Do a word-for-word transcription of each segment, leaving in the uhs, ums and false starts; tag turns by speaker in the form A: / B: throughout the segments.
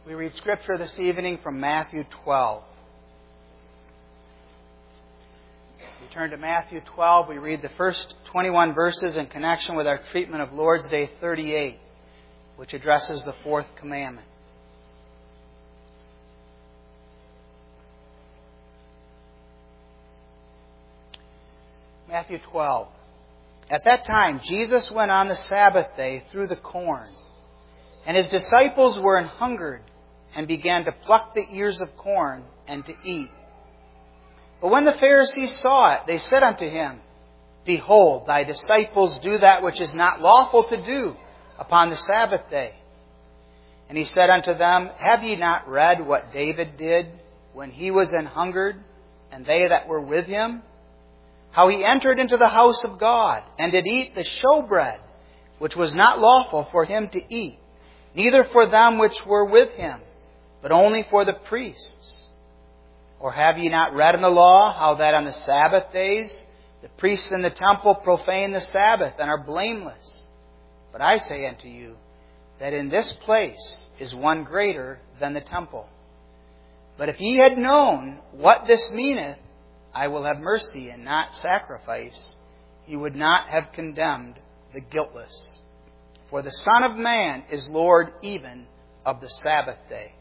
A: We read Scripture this evening from Matthew twelve. We turn to Matthew twelve. We read the first twenty-one verses in connection with our treatment of Lord's Day thirty-eight, which addresses the fourth commandment. Matthew twelve. At that time, Jesus went on the Sabbath day through the corn, and his disciples were an hungered, and began to pluck the ears of corn and to eat. But when the Pharisees saw it, they said unto him, Behold, thy disciples do that which is not lawful to do upon the Sabbath day. And he said unto them, Have ye not read what David did when he was an hungered, and they that were with him? How he entered into the house of God, and did eat the showbread, which was not lawful for him to eat, neither for them which were with him, but only for the priests. Or have ye not read in the law how that on the Sabbath days the priests in the temple profane the Sabbath and are blameless? But I say unto you that in this place is one greater than the temple. But if ye had known what this meaneth, I will have mercy and not sacrifice, ye would not have condemned the guiltless. For the Son of Man is Lord even of the Sabbath day.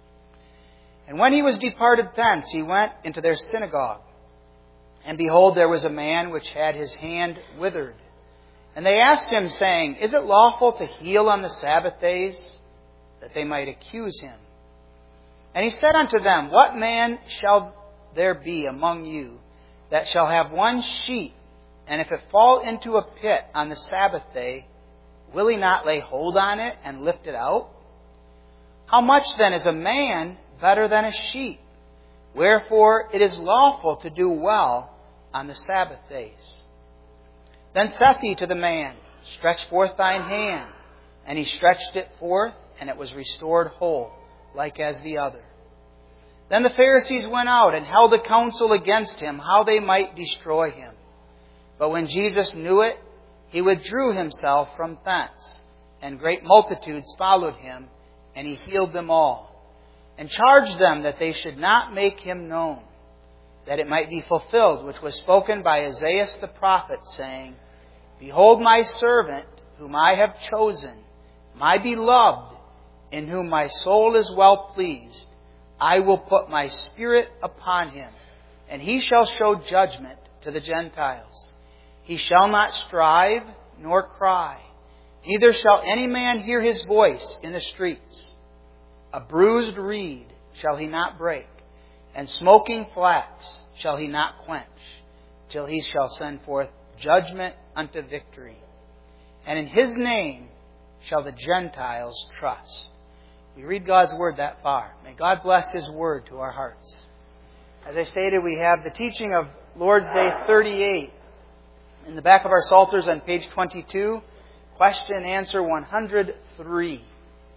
A: And when he was departed thence, he went into their synagogue. And behold, there was a man which had his hand withered. And they asked him, saying, Is it lawful to heal on the Sabbath days? That they might accuse him. And he said unto them, What man shall there be among you that shall have one sheep, and if it fall into a pit on the Sabbath day, will he not lay hold on it and lift it out? How much then is a man better than a sheep? Wherefore it is lawful to do well on the Sabbath days. Then saith he to the man, Stretch forth thine hand. And he stretched it forth, and it was restored whole, like as the other. Then the Pharisees went out and held a council against him, how they might destroy him. But when Jesus knew it, he withdrew himself from thence, and great multitudes followed him, and he healed them all, and charged them that they should not make him known, that it might be fulfilled which was spoken by Isaiah the prophet, saying, Behold my servant, whom I have chosen, my beloved, in whom my soul is well pleased. I will put my Spirit upon him, and he shall show judgment to the Gentiles. He shall not strive nor cry, neither shall any man hear his voice in the streets. A bruised reed shall he not break, and smoking flax shall he not quench, till he shall send forth judgment unto victory. And in his name shall the Gentiles trust. We read God's Word that far. May God bless His Word to our hearts. As I stated, we have the teaching of Lord's Day thirty-eight in the back of our Psalters on page twenty-two. Question and answer one hundred three.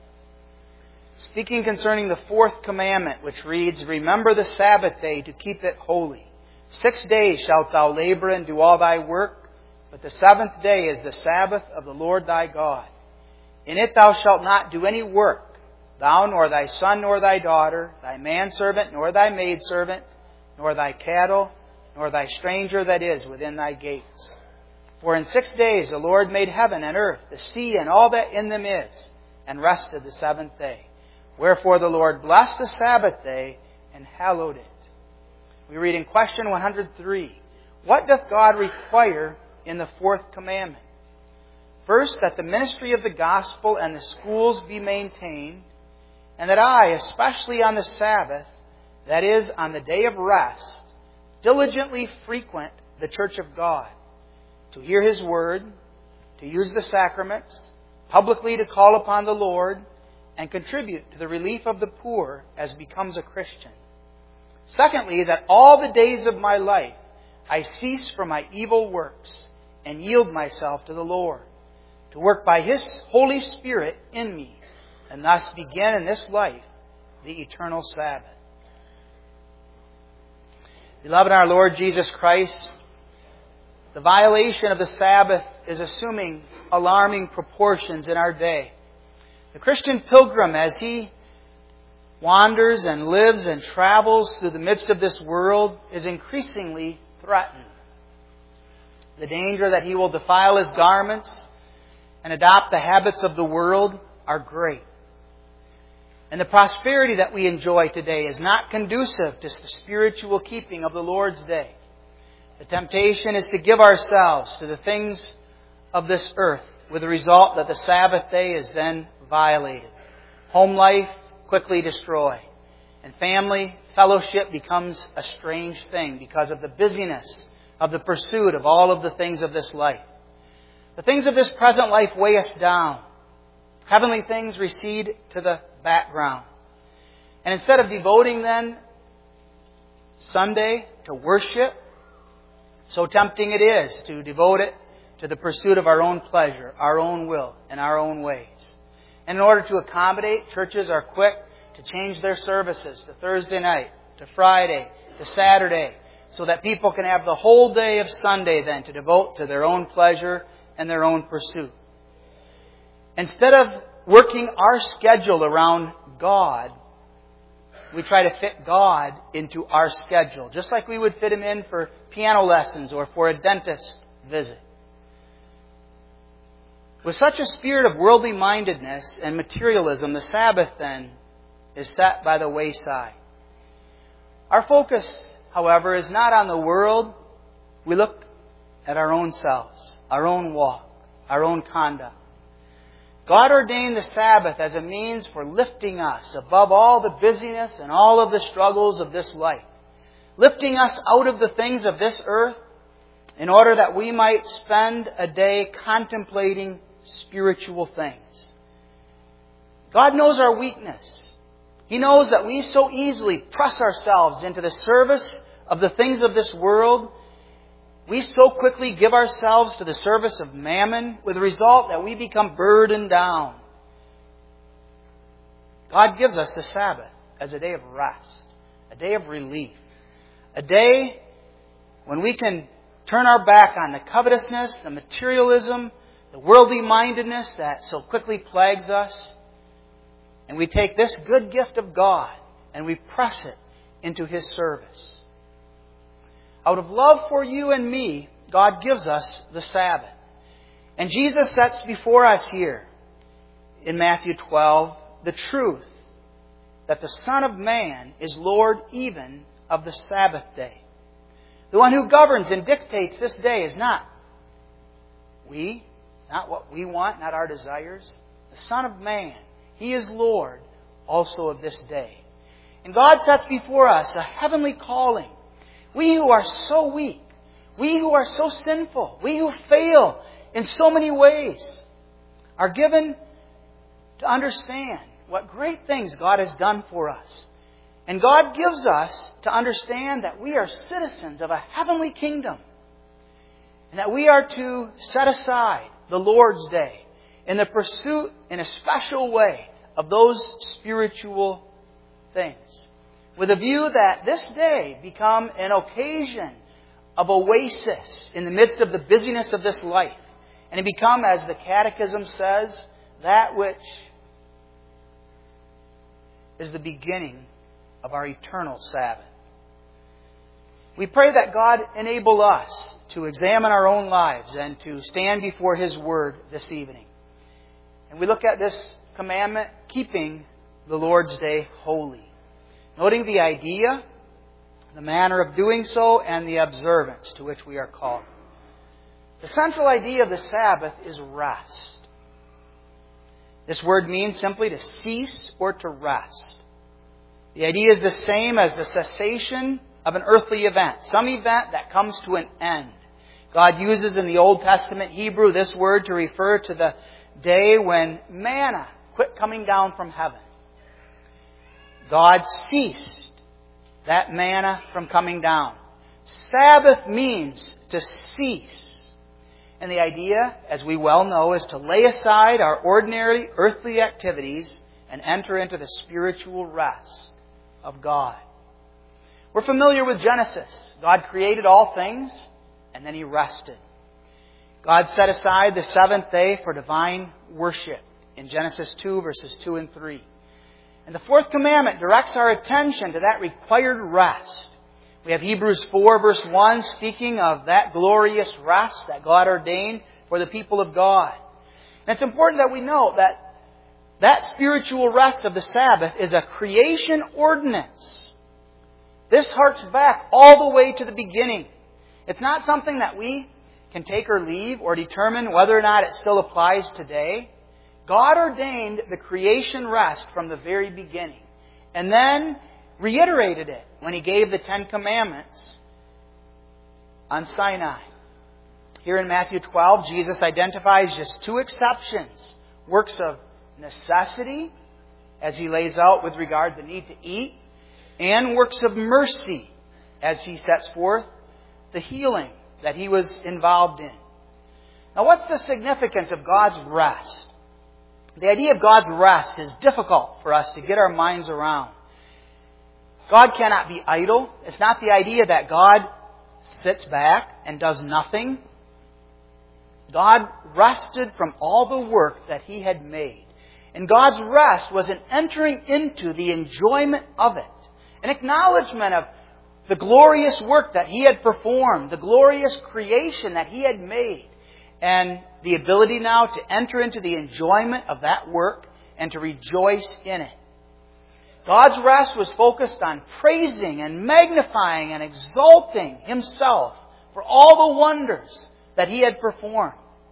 A: Speaking concerning the fourth commandment, which reads, Remember the Sabbath day to keep it holy. Six days shalt thou labor and do all thy work, but the seventh day is the Sabbath of the Lord thy God. In it thou shalt not do any work, thou nor thy son nor thy daughter, thy manservant nor thy maidservant, nor thy cattle, nor thy stranger that is within thy gates. For in six days the Lord made heaven and earth, the sea and all that in them is, and rested the seventh day. Wherefore the Lord blessed the Sabbath day and hallowed it. We read in question one hundred three, What doth God require in the fourth commandment? First, that the ministry of the gospel and the schools be maintained, and that I, especially on the Sabbath, that is, on the day of rest, diligently frequent the church of God, to hear His word, to use the sacraments, publicly to call upon the Lord, and contribute to the relief of the poor as becomes a Christian. Secondly, that all the days of my life I cease from my evil works and yield myself to the Lord, to work by His Holy Spirit in me, and thus begin in this life the eternal Sabbath. Beloved, our Lord Jesus Christ, the violation of the Sabbath is assuming alarming proportions in our day. The Christian pilgrim, as he wanders and lives and travels through the midst of this world is increasingly threatened. The danger that he will defile his garments and adopt the habits of the world are great. And the prosperity that we enjoy today is not conducive to the spiritual keeping of the Lord's day. The temptation is to give ourselves to the things of this earth, with the result that the Sabbath day is then violated. Home life quickly destroyed. And family fellowship becomes a strange thing because of the busyness of the pursuit of all of the things of this life. The things of this present life weigh us down. Heavenly things recede to the background. And instead of devoting then Sunday to worship, so tempting it is to devote it to the pursuit of our own pleasure, our own will, and our own ways. And in order to accommodate, churches are quick to change their services to Thursday night, to Friday, to Saturday, so that people can have the whole day of Sunday then to devote to their own pleasure and their own pursuit. Instead of working our schedule around God, we try to fit God into our schedule, just like we would fit Him in for piano lessons or for a dentist visit. With such a spirit of worldly mindedness and materialism, the Sabbath then is set by the wayside. Our focus, however, is not on the world. We look at our own selves, our own walk, our own conduct. God ordained the Sabbath as a means for lifting us above all the busyness and all of the struggles of this life. Lifting us out of the things of this earth in order that we might spend a day contemplating spiritual things. God knows our weakness. He knows that we so easily press ourselves into the service of the things of this world. We so quickly give ourselves to the service of mammon, with the result that we become burdened down. God gives us the Sabbath as a day of rest, a day of relief, a day when we can turn our back on the covetousness, the materialism, the worldly mindedness that so quickly plagues us. And we take this good gift of God and we press it into His service. Out of love for you and me, God gives us the Sabbath. And Jesus sets before us here in Matthew twelve the truth that the Son of Man is Lord even of the Sabbath day. The one who governs and dictates this day is not we, not what we want, not our desires. The Son of Man, He is Lord also of this day. And God sets before us a heavenly calling. We who are so weak, we who are so sinful, we who fail in so many ways, are given to understand what great things God has done for us. And God gives us to understand that we are citizens of a heavenly kingdom. And that we are to set aside the Lord's Day in the pursuit, in a special way, of those spiritual things. With a view that this day become an occasion of oasis in the midst of the busyness of this life. And it become, as the Catechism says, that which is the beginning of our eternal Sabbath. We pray that God enable us to examine our own lives and to stand before His Word this evening. And we look at this commandment, keeping the Lord's Day holy. Noting the idea, the manner of doing so, and the observance to which we are called. The central idea of the Sabbath is rest. This word means simply to cease or to rest. The idea is the same as the cessation of an earthly event, some event that comes to an end. God uses in the Old Testament Hebrew this word to refer to the day when manna quit coming down from heaven. God ceased that manna from coming down. Sabbath means to cease. And the idea, as we well know, is to lay aside our ordinary earthly activities and enter into the spiritual rest of God. We're familiar with Genesis. God created all things, and then He rested. God set aside the seventh day for divine worship in Genesis two, verses two and three. And the fourth commandment directs our attention to that required rest. We have Hebrews four verse one speaking of that glorious rest that God ordained for the people of God. And it's important that we know that that spiritual rest of the Sabbath is a creation ordinance. This harks back all the way to the beginning. It's not something that we can take or leave or determine whether or not it still applies today. God ordained the creation rest from the very beginning and then reiterated it when He gave the Ten Commandments on Sinai. Here in Matthew twelve, Jesus identifies just two exceptions. Works of necessity, as He lays out with regard to the need to eat, and works of mercy, as He sets forth the healing that He was involved in. Now, what's the significance of God's rest? The idea of God's rest is difficult for us to get our minds around. God cannot be idle. It's not the idea that God sits back and does nothing. God rested from all the work that He had made. And God's rest was an entering into the enjoyment of it. An acknowledgement of the glorious work that He had performed, the glorious creation that He had made, and the ability now to enter into the enjoyment of that work and to rejoice in it. God's rest was focused on praising and magnifying and exalting Himself for all the wonders that He had performed.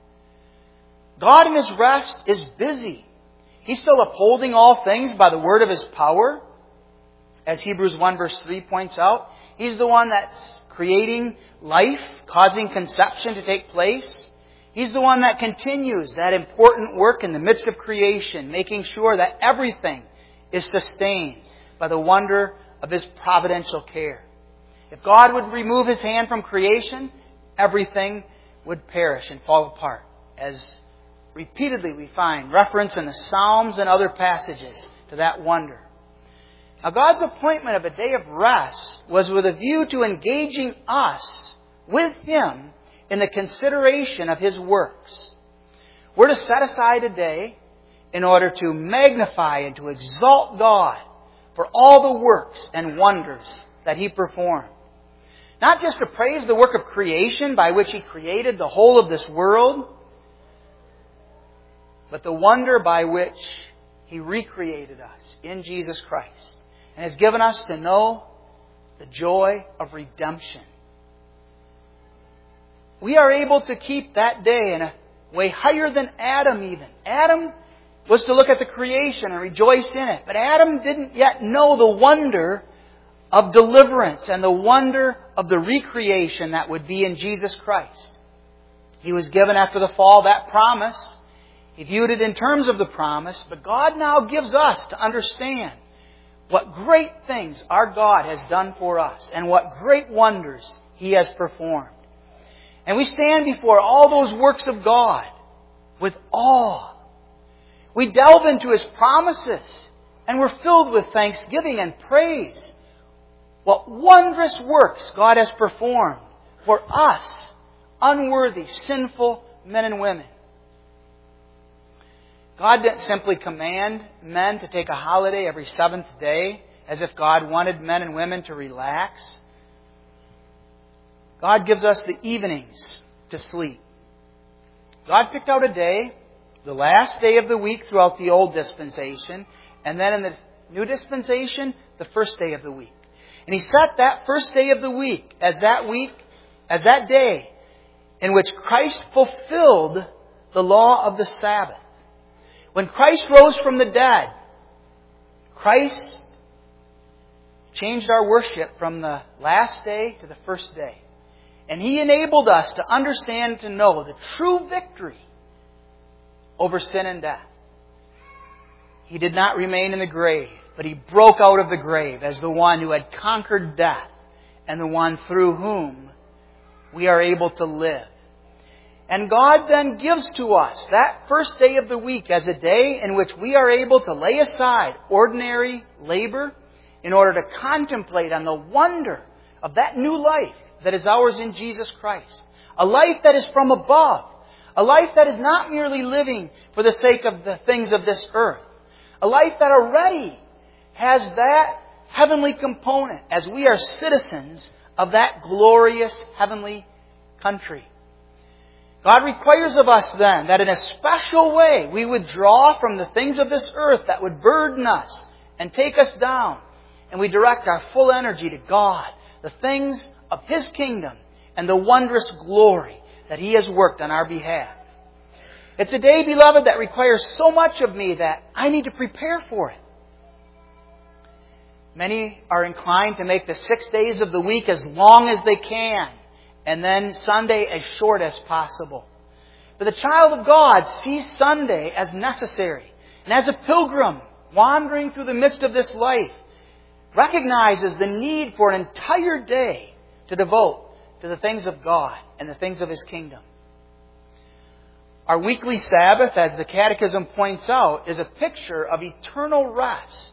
A: God in His rest is busy. He's still upholding all things by the word of His power. As Hebrews one verse three points out, He's the one that's creating life, causing conception to take place. He's the one that continues that important work in the midst of creation, making sure that everything is sustained by the wonder of His providential care. If God would remove His hand from creation, everything would perish and fall apart. As repeatedly we find reference in the Psalms and other passages to that wonder. Now, God's appointment of a day of rest was with a view to engaging us with Him in the consideration of His works. We're to set aside a day in order to magnify and to exalt God for all the works and wonders that He performed. Not just to praise the work of creation by which He created the whole of this world, but the wonder by which He recreated us in Jesus Christ and has given us to know the joy of redemption. We are able to keep that day in a way higher than Adam even. Adam was to look at the creation and rejoice in it. But Adam didn't yet know the wonder of deliverance and the wonder of the recreation that would be in Jesus Christ. He was given after the fall that promise. He viewed it in terms of the promise. But God now gives us to understand what great things our God has done for us and what great wonders He has performed. And we stand before all those works of God with awe. We delve into His promises and we're filled with thanksgiving and praise. What wondrous works God has performed for us, unworthy, sinful men and women. God didn't simply command men to take a holiday every seventh day as if God wanted men and women to relax. God gives us the evenings to sleep. God picked out a day, the last day of the week throughout the old dispensation, and then in the new dispensation, the first day of the week. And He set that first day of the week as that week, as that day in which Christ fulfilled the law of the Sabbath. When Christ rose from the dead, Christ changed our worship from the last day to the first day. And He enabled us to understand and to know the true victory over sin and death. He did not remain in the grave, but He broke out of the grave as the one who had conquered death and the one through whom we are able to live. And God then gives to us that first day of the week as a day in which we are able to lay aside ordinary labor in order to contemplate on the wonder of that new life that is ours in Jesus Christ. A life that is from above. A life that is not merely living for the sake of the things of this earth. A life that already has that heavenly component as we are citizens of that glorious heavenly country. God requires of us then that in a special way we withdraw from the things of this earth that would burden us and take us down, and we direct our full energy to God, the things of His kingdom, and the wondrous glory that He has worked on our behalf. It's a day, beloved, that requires so much of me that I need to prepare for it. Many are inclined to make the six days of the week as long as they can, and then Sunday as short as possible. But the child of God sees Sunday as necessary, and as a pilgrim wandering through the midst of this life, recognizes the need for an entire day to devote to the things of God and the things of His kingdom. Our weekly Sabbath, as the Catechism points out, is a picture of eternal rest.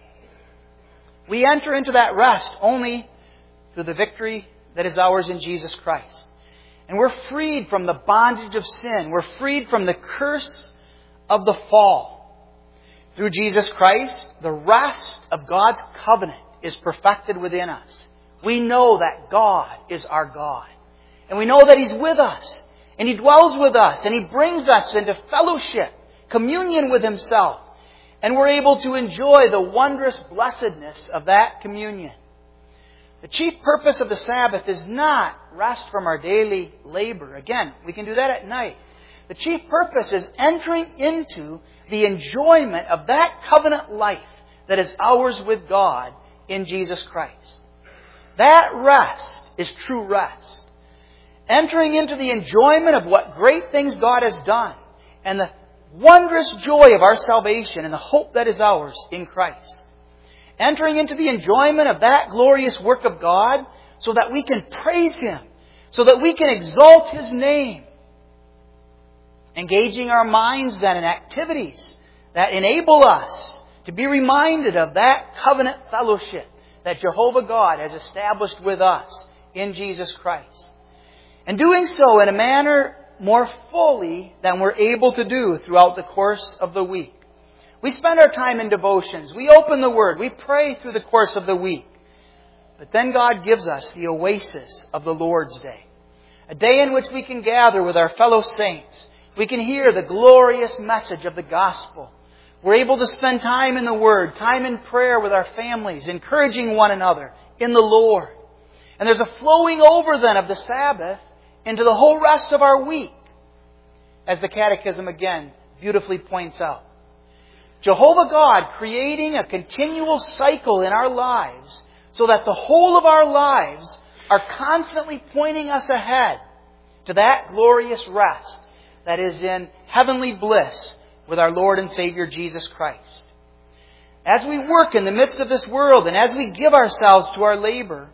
A: We enter into that rest only through the victory that is ours in Jesus Christ. And we're freed from the bondage of sin. We're freed from the curse of the fall. Through Jesus Christ, the rest of God's covenant is perfected within us. We know that God is our God. And we know that He's with us. And He dwells with us. And He brings us into fellowship, communion with Himself. And we're able to enjoy the wondrous blessedness of that communion. The chief purpose of the Sabbath is not rest from our daily labor. Again, we can do that at night. The chief purpose is entering into the enjoyment of that covenant life that is ours with God in Jesus Christ. That rest is true rest. Entering into the enjoyment of what great things God has done and the wondrous joy of our salvation and the hope that is ours in Christ. Entering into the enjoyment of that glorious work of God so that we can praise Him, so that we can exalt His name. Engaging our minds then in activities that enable us to be reminded of that covenant fellowship that Jehovah God has established with us in Jesus Christ. And doing so in a manner more fully than we're able to do throughout the course of the week. We spend our time in devotions. We open the Word. We pray through the course of the week. But then God gives us the oasis of the Lord's Day. A day in which we can gather with our fellow saints. We can hear the glorious message of the gospel. We're able to spend time in the Word, time in prayer with our families, encouraging one another in the Lord. And there's a flowing over then of the Sabbath into the whole rest of our week, as the Catechism again beautifully points out. Jehovah God creating a continual cycle in our lives so that the whole of our lives are constantly pointing us ahead to that glorious rest that is in heavenly bliss with our Lord and Savior Jesus Christ. As we work in the midst of this world and as we give ourselves to our labor,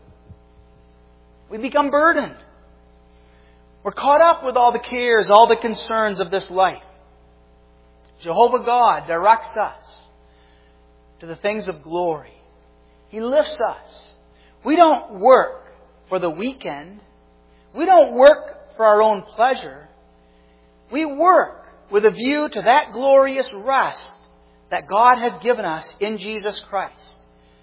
A: we become burdened. We're caught up with all the cares, all the concerns of this life. Jehovah God directs us to the things of glory. He lifts us. We don't work for the weekend. We don't work for our own pleasure. We work with a view to that glorious rest that God has given us in Jesus Christ.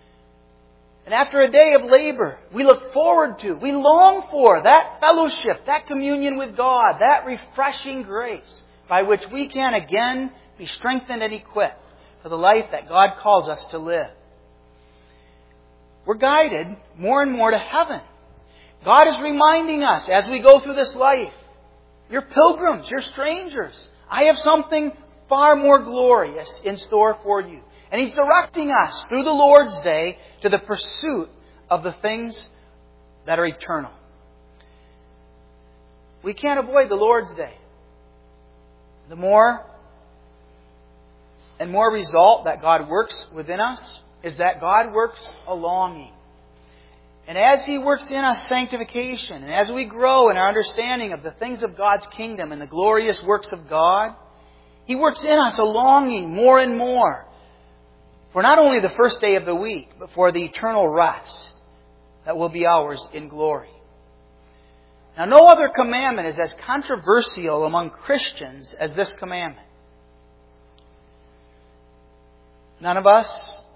A: And after a day of labor, we look forward to, we long for that fellowship, that communion with God, that refreshing grace by which we can again be strengthened and equipped for the life that God calls us to live. We're guided more and more to heaven. God is reminding us as we go through this life, you're pilgrims, you're strangers. I have something far more glorious in store for you. And He's directing us through the Lord's Day to the pursuit of the things that are eternal. We can't avoid the Lord's Day. The more and more result that God works within us is that God works a longing. And as He works in us sanctification, and as we grow in our understanding of the things of God's kingdom and the glorious works of God, He works in us a longing more and more for not only the first day of the week, but for the eternal rest that will be ours in glory. Now, no other commandment is as controversial among Christians as this commandment. None of us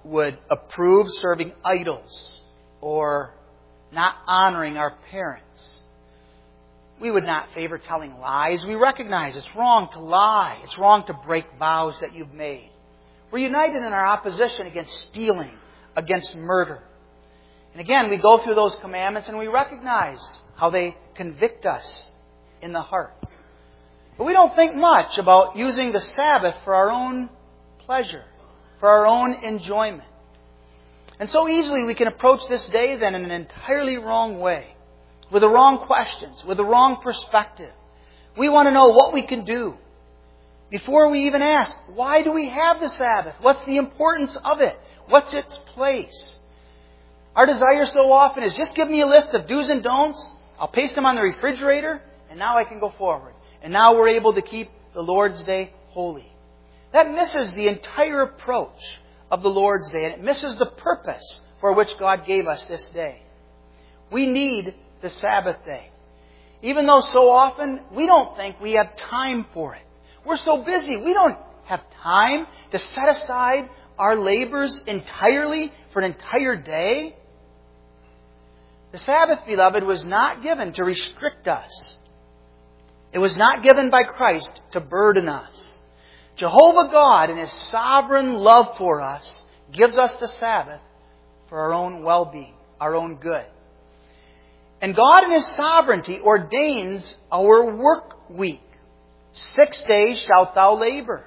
A: would approve serving idols or not honoring our parents. We would not favor telling lies. We recognize it's wrong to lie. It's wrong to break vows that you've made. We're united in our opposition against stealing, against murder. And again, we go through those commandments and we recognize how they convict us in the heart. But we don't think much about using the Sabbath for our own pleasure, for our own enjoyment. And so easily we can approach this day then in an entirely wrong way, with the wrong questions, with the wrong perspective. We want to know what we can do. Before we even ask, why do we have the Sabbath? What's the importance of it? What's its place? Our desire so often is just give me a list of do's and don'ts. I'll paste them on the refrigerator, and now I can go forward. And now we're able to keep the Lord's Day holy. That misses the entire approach of the Lord's Day, and it misses the purpose for which God gave us this day. We need the Sabbath day. Even though so often we don't think we have time for it. We're so busy, we don't have time to set aside our labors entirely for an entire day. The Sabbath, beloved, was not given to restrict us. It was not given by Christ to burden us. Jehovah God, in His sovereign love for us, gives us the Sabbath for our own well-being, our own good. And God, in His sovereignty, ordains our work week. Six days shalt thou labor.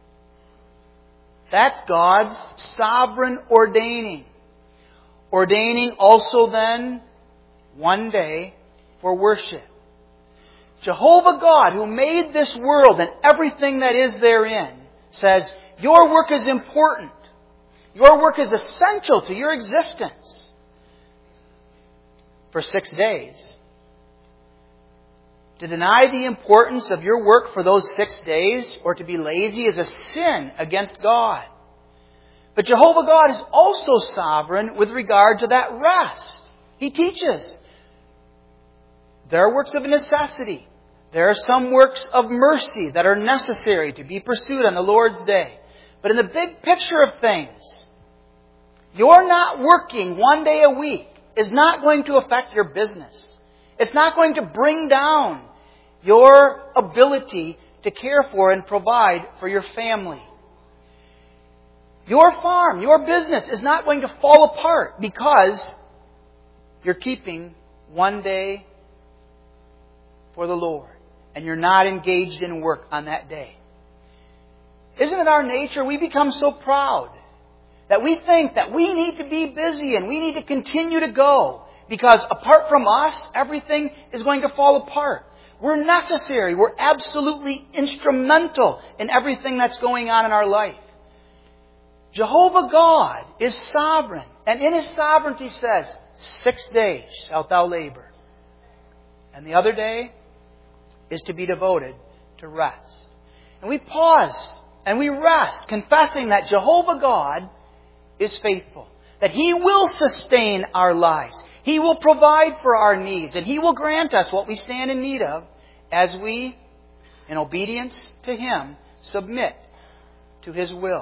A: That's God's sovereign ordaining. Ordaining also then one day for worship. Jehovah God, who made this world and everything that is therein, says, your work is important. Your work is essential to your existence. For six days. To deny the importance of your work for those six days or to be lazy is a sin against God. But Jehovah God is also sovereign with regard to that rest. He teaches. There are works of necessity. There are some works of mercy that are necessary to be pursued on the Lord's day. But in the big picture of things, you're not working one day a week is not going to affect your business. It's not going to bring down your ability to care for and provide for your family. Your farm, your business is not going to fall apart because you're keeping one day for the Lord and you're not engaged in work on that day. Isn't it our nature? We become so proud that we think that we need to be busy and we need to continue to go because apart from us, everything is going to fall apart. We're necessary. We're absolutely instrumental in everything that's going on in our life. Jehovah God is sovereign. And in His sovereignty says, six days shalt thou labor. And the other day is to be devoted to rest. And we pause and we rest, confessing that Jehovah God is faithful. That He will sustain our lives. He will provide for our needs. And He will grant us what we stand in need of as we, in obedience to Him, submit to His will.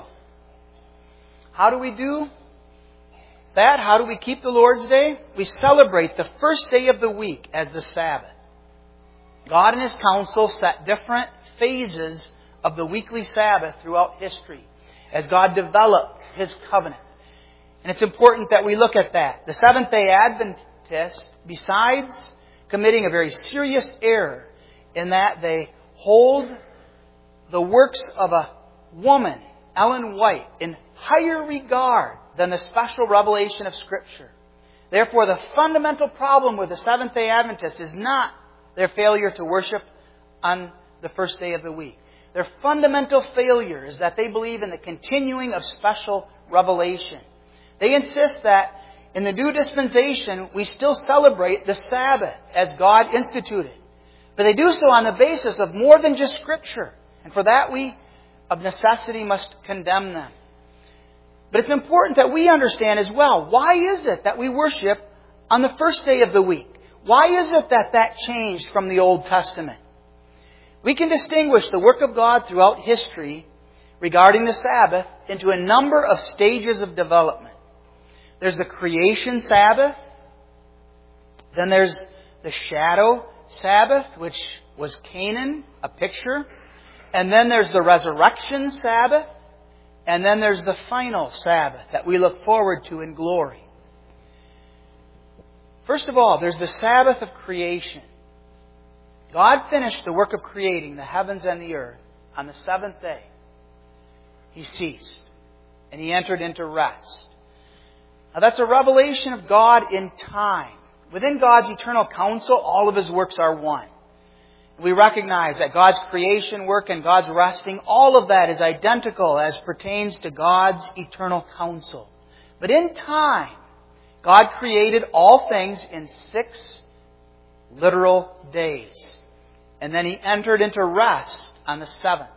A: How do we do that? How do we keep the Lord's Day? We celebrate the first day of the week as the Sabbath. God and His counsel set different phases of the weekly Sabbath throughout history as God developed His covenant. And it's important that we look at that. The Seventh-day Adventists, besides committing a very serious error in that they hold the works of a woman, Ellen White, in higher regard than the special revelation of Scripture. Therefore, the fundamental problem with the Seventh-day Adventists is not their failure to worship on the first day of the week. Their fundamental failure is that they believe in the continuing of special revelation. They insist that in the new dispensation, we still celebrate the Sabbath as God instituted. But they do so on the basis of more than just Scripture. And for that, we, of necessity, must condemn them. But it's important that we understand as well, why is it that we worship on the first day of the week? Why is it that that changed from the Old Testament? We can distinguish the work of God throughout history regarding the Sabbath into a number of stages of development. There's the creation Sabbath. Then there's the shadow Sabbath, which was Canaan, a picture. And then there's the resurrection Sabbath. And then there's the final Sabbath that we look forward to in glory. First of all, there's the Sabbath of creation. God finished the work of creating the heavens and the earth on the seventh day. He ceased, and He entered into rest. Now that's a revelation of God in time. Within God's eternal counsel, all of His works are one. We recognize that God's creation work and God's resting, all of that is identical as pertains to God's eternal counsel. But in time, God created all things in six literal days. And then He entered into rest on the seventh.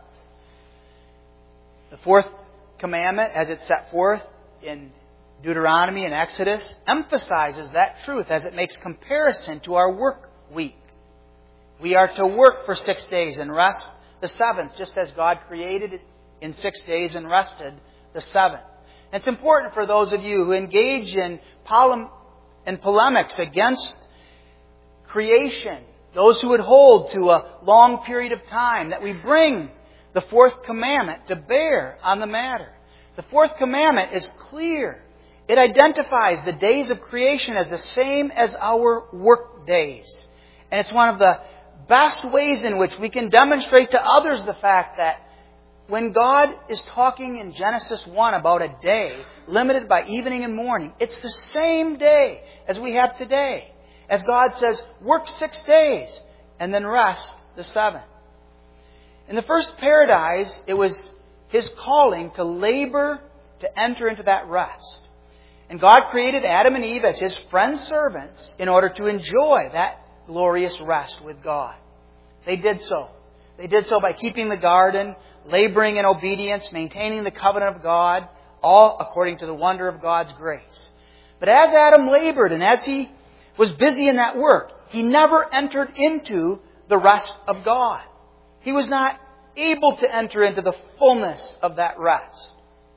A: The fourth commandment, as it's set forth in Deuteronomy and Exodus, emphasizes that truth as it makes comparison to our work week. We are to work for six days and rest the seventh, just as God created it in six days and rested the seventh. And it's important for those of you who engage in, polem- in polemics against creation, those who would hold to a long period of time, that we bring the fourth commandment to bear on the matter. The fourth commandment is clear. It identifies the days of creation as the same as our work days. And it's one of the best ways in which we can demonstrate to others the fact that when God is talking in Genesis one about a day limited by evening and morning, it's the same day as we have today. As God says, work six days and then rest the seventh. In the first paradise, it was His calling to labor to enter into that rest. And God created Adam and Eve as His friend servants in order to enjoy that glorious rest with God. They did so. They did so by keeping the garden, laboring in obedience, maintaining the covenant of God, all according to the wonder of God's grace. But as Adam labored and as he was busy in that work, he never entered into the rest of God. He was not able to enter into the fullness of that rest.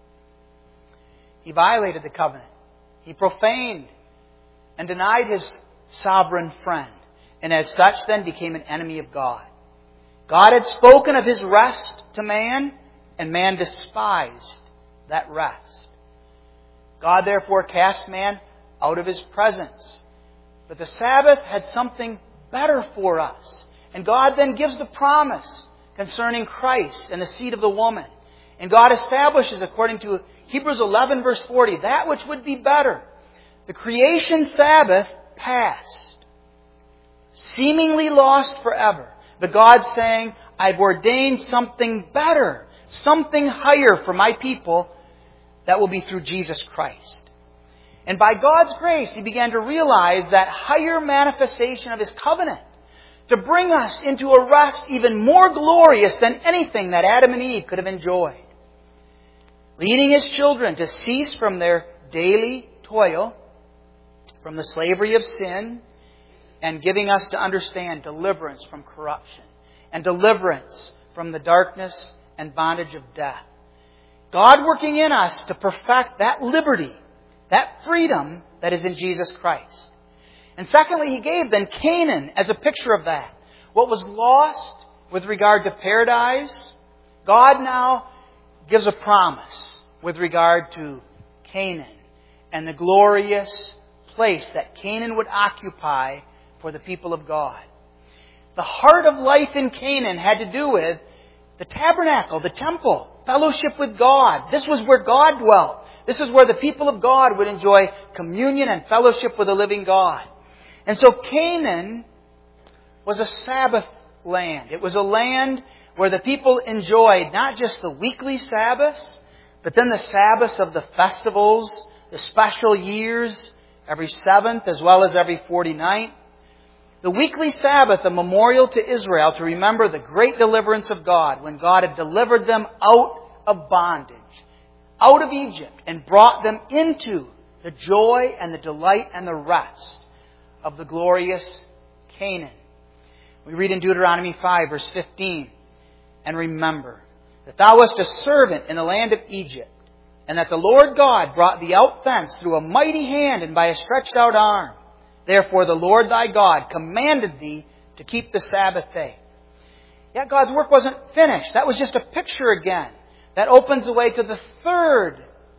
A: He violated the covenant. He profaned and denied His sovereign friend, and as such then became an enemy of God. God had spoken of His rest to man, and man despised that rest. God therefore cast man out of His presence. But the Sabbath had something better for us. And God then gives the promise concerning Christ and the seed of the woman. And God establishes, according to Hebrews eleven verse forty, that which would be better. The creation Sabbath passed, seemingly lost forever. But God saying, I've ordained something better, something higher for my people that will be through Jesus Christ. And by God's grace, He began to realize that higher manifestation of His covenant to bring us into a rest even more glorious than anything that Adam and Eve could have enjoyed. Leading His children to cease from their daily toil, from the slavery of sin, and giving us to understand deliverance from corruption and deliverance from the darkness and bondage of death. God working in us to perfect that liberty, that freedom that is in Jesus Christ. And secondly, He gave then Canaan as a picture of that. What was lost with regard to paradise, God now gives a promise with regard to Canaan and the glorious place that Canaan would occupy for the people of God. The heart of life in Canaan had to do with the tabernacle, the temple, fellowship with God. This was where God dwelt. This is where the people of God would enjoy communion and fellowship with the living God. And so Canaan was a Sabbath land. It was a land where the people enjoyed not just the weekly Sabbaths, but then the Sabbaths of the festivals, the special years, every seventh as well as every forty-ninth. The weekly Sabbath, a memorial to Israel to remember the great deliverance of God when God had delivered them out of bondage, out of Egypt, and brought them into the joy and the delight and the rest of the glorious Canaan. We read in Deuteronomy five, verse fifteen, and remember that thou wast a servant in the land of Egypt, and that the Lord God brought thee out thence through a mighty hand and by a stretched out arm. Therefore the Lord thy God commanded thee to keep the Sabbath day. Yet God's work wasn't finished. That was just a picture again. That opens the way to the third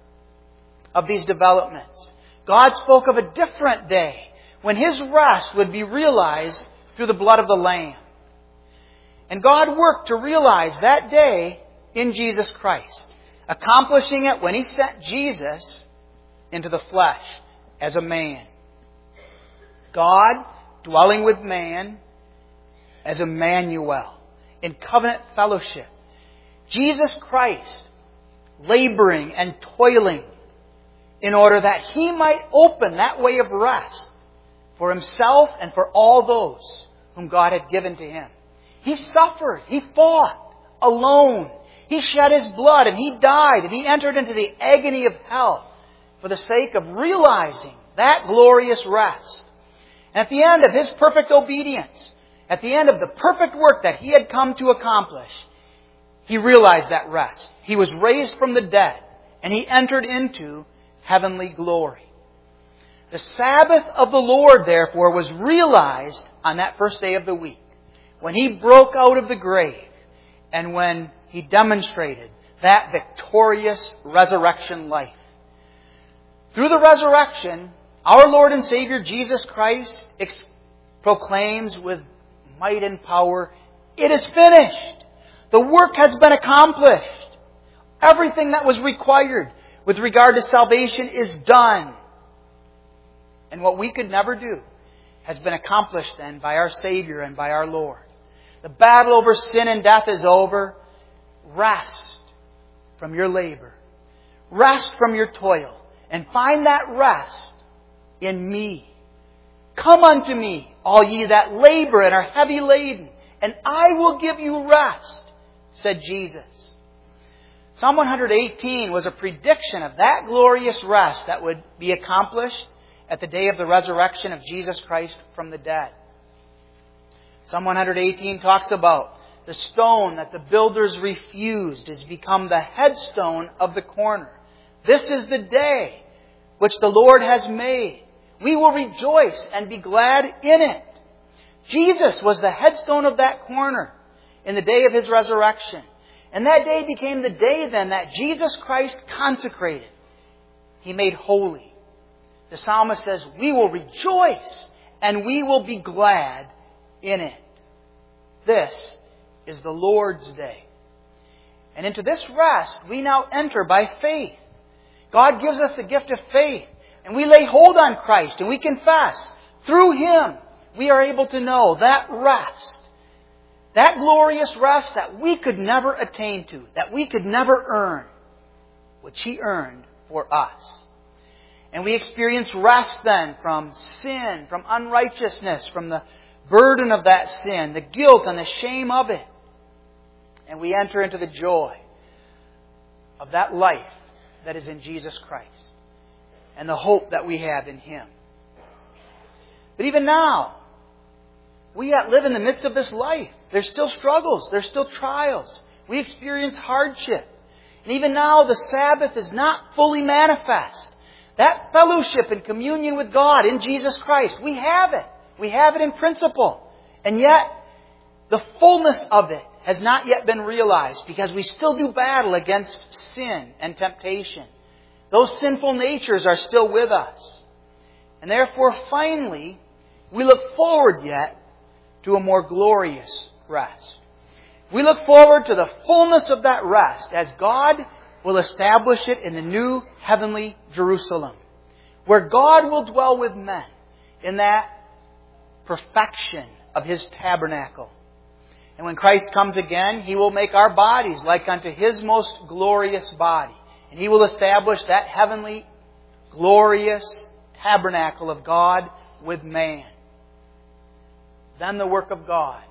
A: of these developments. God spoke of a different day when His rest would be realized through the blood of the Lamb. And God worked to realize that day in Jesus Christ, accomplishing it when He sent Jesus into the flesh as a man. God dwelling with man as Emmanuel in covenant fellowship. Jesus Christ laboring and toiling in order that He might open that way of rest for Himself and for all those whom God had given to Him. He suffered. He fought alone. He shed His blood and He died and He entered into the agony of hell for the sake of realizing that glorious rest. And at the end of His perfect obedience, at the end of the perfect work that He had come to accomplish, He realized that rest. He was raised from the dead and He entered into heavenly glory. The Sabbath of the Lord, therefore, was realized on that first day of the week, when He broke out of the grave and when He demonstrated that victorious resurrection life. Through the resurrection, our Lord and Savior Jesus Christ ex- proclaims with might and power, "It is finished." The work has been accomplished. Everything that was required with regard to salvation is done. And what we could never do has been accomplished then by our Savior and by our Lord. The battle over sin and death is over. Rest from your labor. Rest from your toil. And find that rest in me. Come unto me, all ye that labor and are heavy laden, and I will give you rest, said Jesus. Psalm one eighteen was a prediction of that glorious rest that would be accomplished at the day of the resurrection of Jesus Christ from the dead. Psalm one eighteen talks about the stone that the builders refused has become the headstone of the corner. This is the day which the Lord has made. We will rejoice and be glad in it. Jesus was the headstone of that corner in the day of His resurrection. And that day became the day then that Jesus Christ consecrated. He made holy. The psalmist says, we will rejoice and we will be glad in it. This is the Lord's day. And into this rest we now enter by faith. God gives us the gift of faith. And we lay hold on Christ and we confess. Through Him we are able to know that rest. That glorious rest that we could never attain to. That we could never earn. Which He earned for us. And we experience rest then from sin, from unrighteousness, from the burden of that sin, the guilt and the shame of it. And we enter into the joy of that life that is in Jesus Christ. And the hope that we have in Him. But even now, we yet live in the midst of this life. There's still struggles. There's still trials. We experience hardship. And even now, the Sabbath is not fully manifest. That fellowship and communion with God in Jesus Christ, we have it. We have it in principle. And yet, the fullness of it has not yet been realized because we still do battle against sin and temptation. Those sinful natures are still with us. And therefore, finally, we look forward yet to a more glorious rest. We look forward to the fullness of that rest as God will establish it in the new heavenly Jerusalem, where God will dwell with men in that perfection of His tabernacle. And when Christ comes again, He will make our bodies like unto His most glorious body. And He will establish that heavenly, glorious tabernacle of God with man. Then the work of God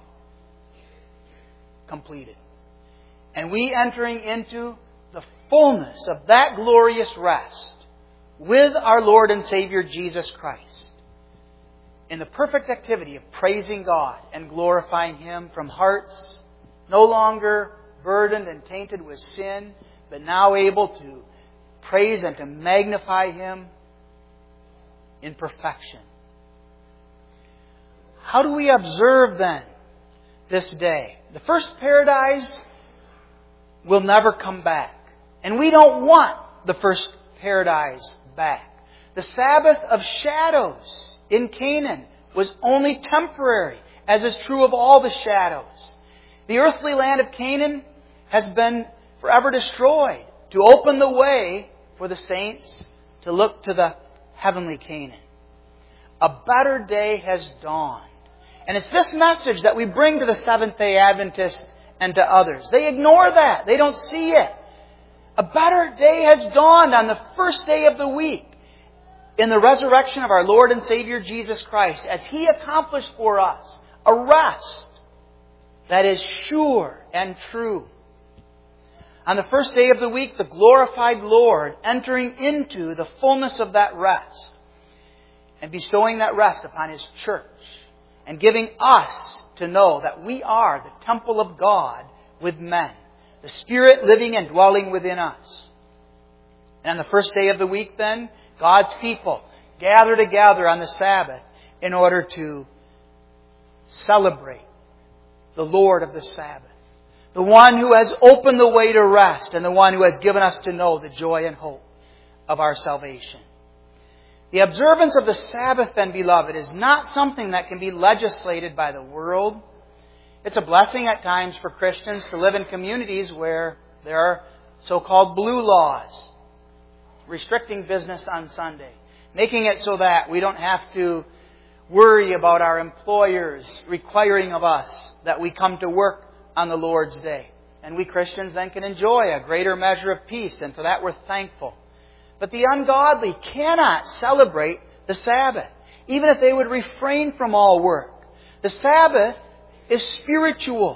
A: completed. And we entering into the fullness of that glorious rest with our Lord and Savior Jesus Christ. In the perfect activity of praising God and glorifying Him from hearts no longer burdened and tainted with sin, but now able to praise and to magnify Him in perfection. How do we observe then this day? The first paradise will never come back. And we don't want the first paradise back. The Sabbath of shadows in Canaan was only temporary, as is true of all the shadows. The earthly land of Canaan has been forever destroyed to open the way for the saints to look to the heavenly Canaan. A better day has dawned. And it's this message that we bring to the Seventh-day Adventists and to others. They ignore that. They don't see it. A better day has dawned on the first day of the week in the resurrection of our Lord and Savior Jesus Christ, as He accomplished for us a rest that is sure and true. On the first day of the week, the glorified Lord entering into the fullness of that rest and bestowing that rest upon His church and giving us to know that we are the temple of God with men, the Spirit living and dwelling within us. And on the first day of the week then, God's people gather together on the Sabbath in order to celebrate the Lord of the Sabbath, the one who has opened the way to rest and the one who has given us to know the joy and hope of our salvation. The observance of the Sabbath, then, beloved, is not something that can be legislated by the world. It's a blessing at times for Christians to live in communities where there are so-called blue laws restricting business on Sunday, making it so that we don't have to worry about our employers requiring of us that we come to work on the Lord's Day. And we Christians then can enjoy a greater measure of peace, and for that we're thankful. But the ungodly cannot celebrate the Sabbath, even if they would refrain from all work. The Sabbath is spiritual,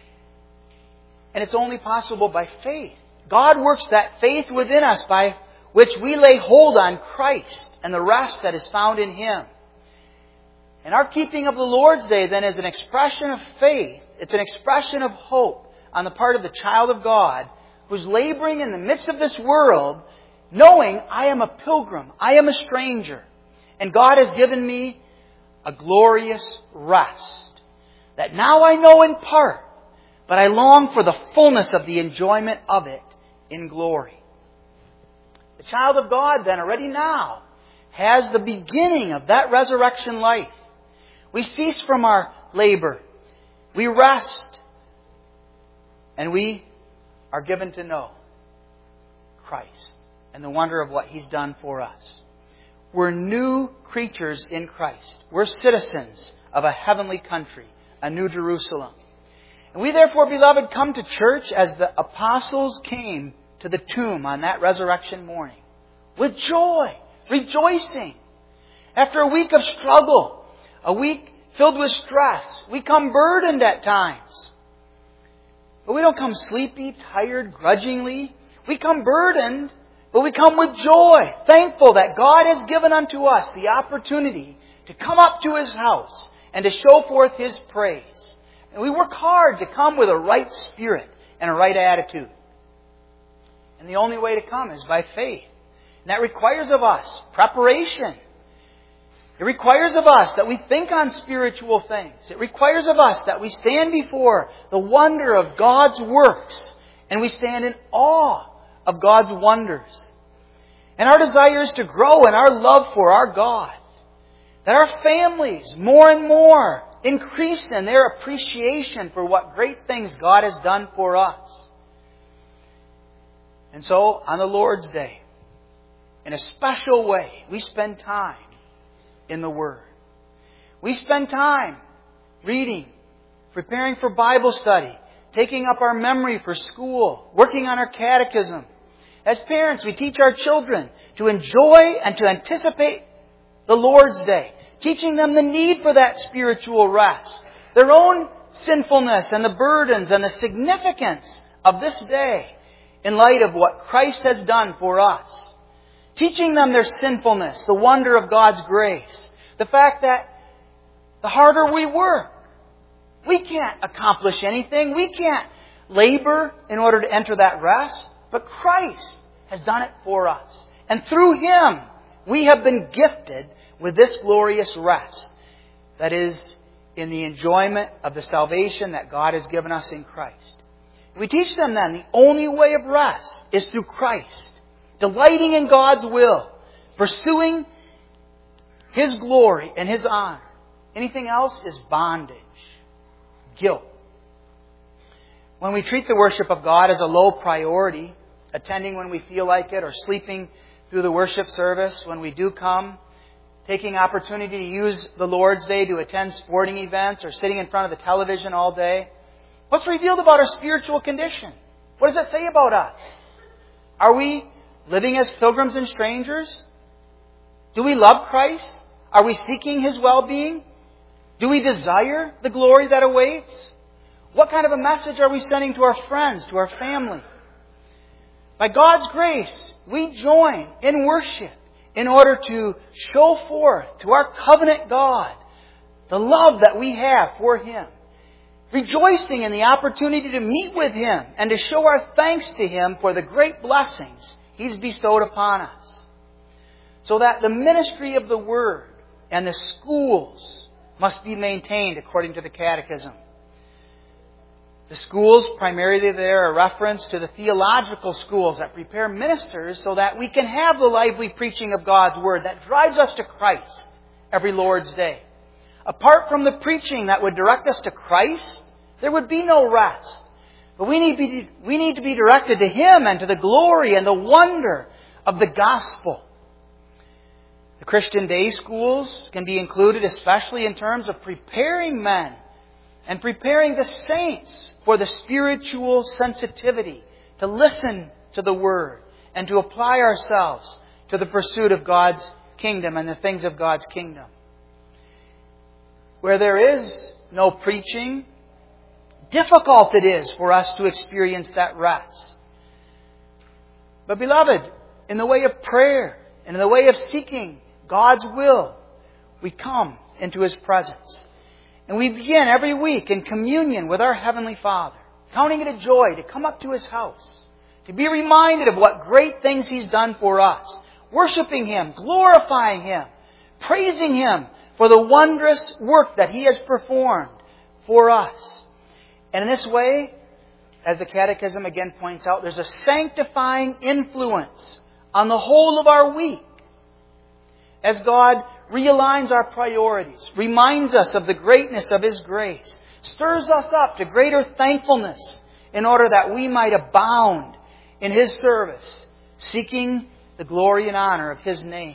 A: and it's only possible by faith. God works that faith within us by which we lay hold on Christ and the rest that is found in Him. And our keeping of the Lord's Day then is an expression of faith. It's an expression of hope on the part of the child of God who's laboring in the midst of this world, knowing I am a pilgrim, I am a stranger, and God has given me a glorious rest that now I know in part, but I long for the fullness of the enjoyment of it in glory. The child of God then already now has the beginning of that resurrection life. We cease from our labor. We rest. And we are given to know Christ and the wonder of what He's done for us. We're new creatures in Christ. We're citizens of a heavenly country, a new Jerusalem. And we therefore, beloved, come to church as the apostles came to the tomb on that resurrection morning, with joy, rejoicing. After a week of struggle, a week filled with stress, we come burdened at times. But we don't come sleepy, tired, grudgingly. We come burdened, but we come with joy, thankful that God has given unto us the opportunity to come up to His house and to show forth His praise. And we work hard to come with a right spirit and a right attitude. And the only way to come is by faith. And that requires of us preparation. It requires of us that we think on spiritual things. It requires of us that we stand before the wonder of God's works and we stand in awe of God's wonders. And our desire is to grow in our love for our God. That our families more and more increase in their appreciation for what great things God has done for us. And so, on the Lord's Day, in a special way, we spend time in the Word. We spend time reading, preparing for Bible study, taking up our memory for school, working on our catechism. As parents, we teach our children to enjoy and to anticipate the Lord's Day, teaching them the need for that spiritual rest, their own sinfulness and the burdens and the significance of this day in light of what Christ has done for us. Teaching them their sinfulness, the wonder of God's grace, the fact that the harder we work, we can't accomplish anything. We can't labor in order to enter that rest, but Christ has done it for us. And through Him, we have been gifted with this glorious rest that is in the enjoyment of the salvation that God has given us in Christ. We teach them then the only way of rest is through Christ, delighting in God's will, pursuing His glory and His honor. Anything else is bondage, guilt. When we treat the worship of God as a low priority, attending when we feel like it or sleeping through the worship service when we do come, taking opportunity to use the Lord's Day to attend sporting events or sitting in front of the television all day, what's revealed about our spiritual condition? What does it say about us? Are we living as pilgrims and strangers? Do we love Christ? Are we seeking His well-being? Do we desire the glory that awaits? What kind of a message are we sending to our friends, to our family? By God's grace, we join in worship in order to show forth to our covenant God the love that we have for Him, rejoicing in the opportunity to meet with Him and to show our thanks to Him for the great blessings He's bestowed upon us. So that the ministry of the Word and the schools must be maintained according to the Catechism. The schools, primarily there, are a reference to the theological schools that prepare ministers so that we can have the lively preaching of God's Word that drives us to Christ every Lord's Day. Apart from the preaching that would direct us to Christ, there would be no rest. But we need, be, we need to be directed to Him and to the glory and the wonder of the gospel. The Christian day schools can be included especially in terms of preparing men and preparing the saints for the spiritual sensitivity to listen to the Word and to apply ourselves to the pursuit of God's kingdom and the things of God's kingdom. Where there is no preaching, difficult it is for us to experience that rest. But beloved, in the way of prayer and in the way of seeking God's will, we come into His presence. And we begin every week in communion with our Heavenly Father, counting it a joy to come up to His house, to be reminded of what great things He's done for us, worshiping Him, glorifying Him, praising Him for the wondrous work that He has performed for us. And in this way, as the Catechism again points out, there's a sanctifying influence on the whole of our week as God realigns our priorities, reminds us of the greatness of His grace, stirs us up to greater thankfulness in order that we might abound in His service, seeking the glory and honor of His name.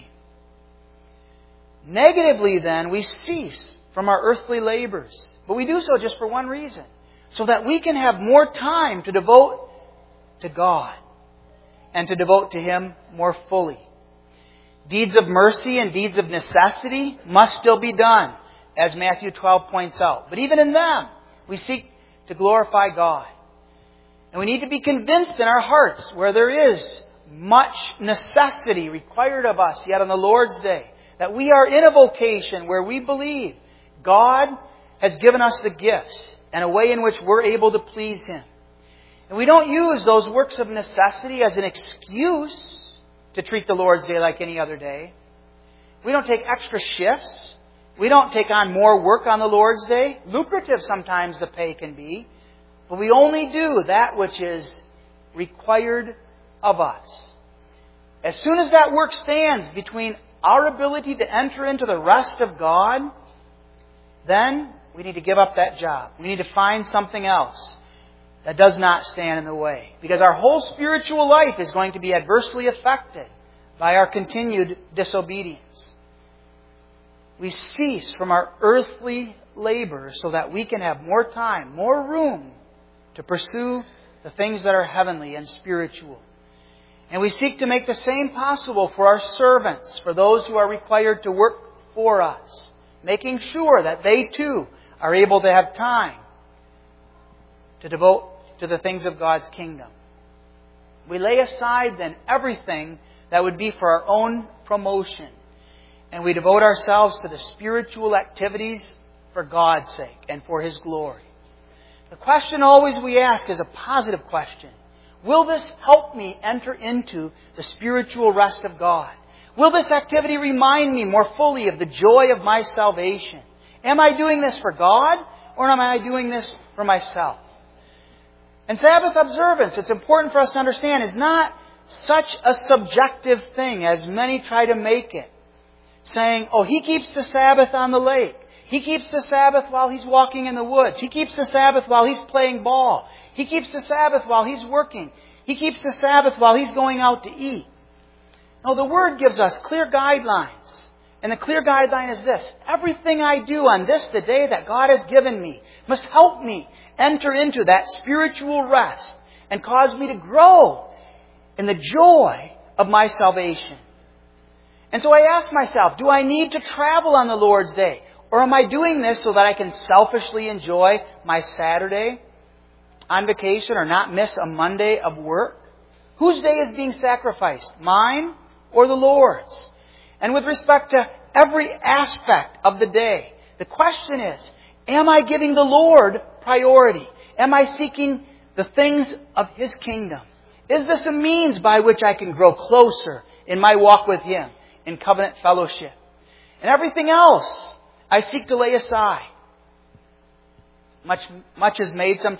A: Negatively, then, we cease from our earthly labors, but we do so just for one reason, so that we can have more time to devote to God and to devote to Him more fully. Deeds of mercy and deeds of necessity must still be done, as Matthew twelve points out. But even in them, we seek to glorify God. And we need to be convinced in our hearts where there is much necessity required of us yet on the Lord's Day, that we are in a vocation where we believe God has given us the gifts and a way in which we're able to please Him. And we don't use those works of necessity as an excuse to treat the Lord's Day like any other day. We don't take extra shifts. We don't take on more work on the Lord's Day. Lucrative sometimes the pay can be. But we only do that which is required of us. As soon as that work stands between our ability to enter into the rest of God, then we need to give up that job. We need to find something else that does not stand in the way. Because our whole spiritual life is going to be adversely affected by our continued disobedience. We cease from our earthly labor so that we can have more time, more room to pursue the things that are heavenly and spiritual. And we seek to make the same possible for our servants, for those who are required to work for us, making sure that they too are able to have time to devote to the things of God's kingdom. We lay aside then everything that would be for our own promotion, and we devote ourselves to the spiritual activities for God's sake and for His glory. The question always we ask is a positive question. Will this help me enter into the spiritual rest of God? Will this activity remind me more fully of the joy of my salvation? Am I doing this for God, or am I doing this for myself? And Sabbath observance, it's important for us to understand, is not such a subjective thing as many try to make it. Saying, oh, he keeps the Sabbath on the lake. He keeps the Sabbath while he's walking in the woods. He keeps the Sabbath while he's playing ball. He keeps the Sabbath while he's working. He keeps the Sabbath while he's going out to eat. No, the Word gives us clear guidelines. And the clear guideline is this. Everything I do on this, the day that God has given me, must help me enter into that spiritual rest and cause me to grow in the joy of my salvation. And so I ask myself, do I need to travel on the Lord's Day? Or am I doing this so that I can selfishly enjoy my Saturday on vacation or not miss a Monday of work? Whose day is being sacrificed? Mine or the Lord's? And with respect to every aspect of the day, the question is, am I giving the Lord priority? Am I seeking the things of His kingdom? Is this a means by which I can grow closer in my walk with Him in covenant fellowship? And everything else I seek to lay aside. Much, much is made sometimes